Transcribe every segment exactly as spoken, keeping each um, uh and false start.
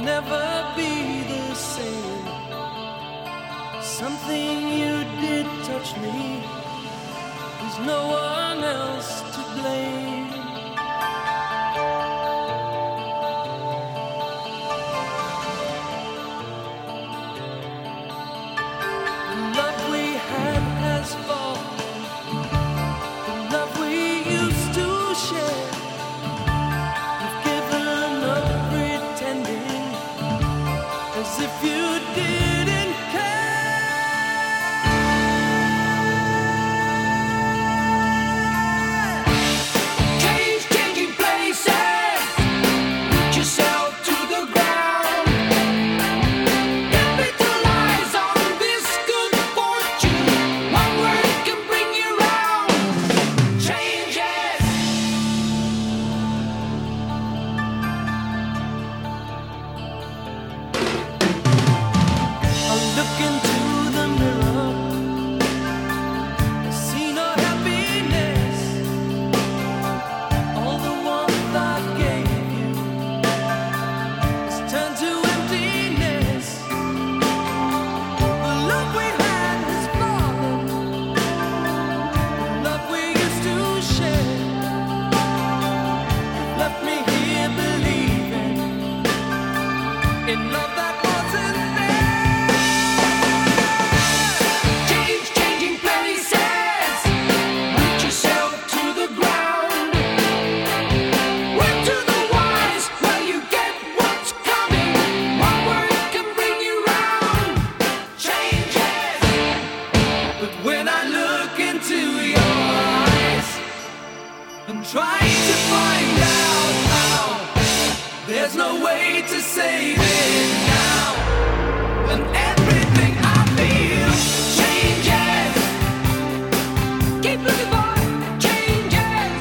never be the same. Something you did touch me. There's no one else to blame. The love we had has fallen. The love we used to share. We've given up pretending as if you didn't care. Look into the mirror, I see no happiness. All the warmth I gave you has turned to emptiness. The love we had has fallen. The love we used to share. You've left me here believing in love that wasn't there. When I look into your eyes, I'm trying to find out how. There's no way to save it now. And everything I feel changes. Keep looking for changes.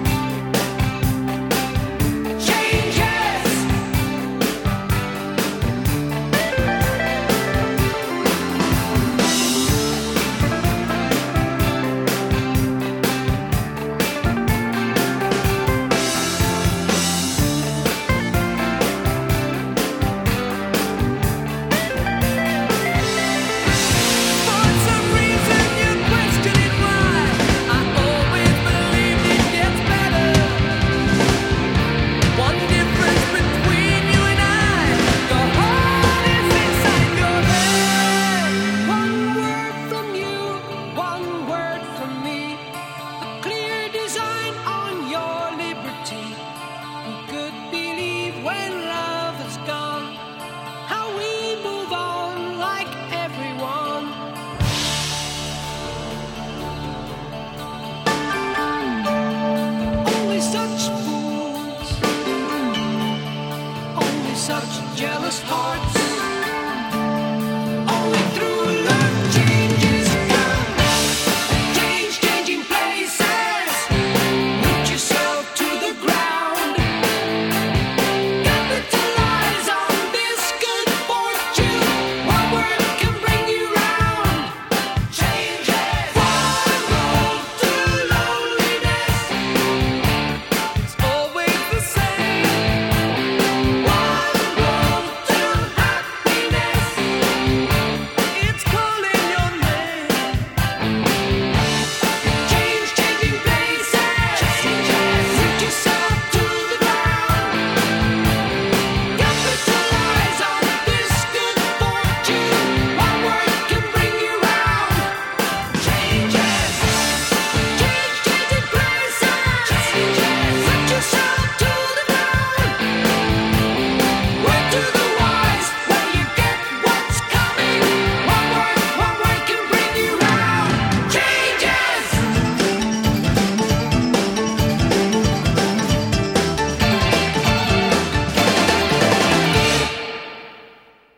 Changes. When love is gone, how we move on like everyone. Only such fools, only such jealous hearts.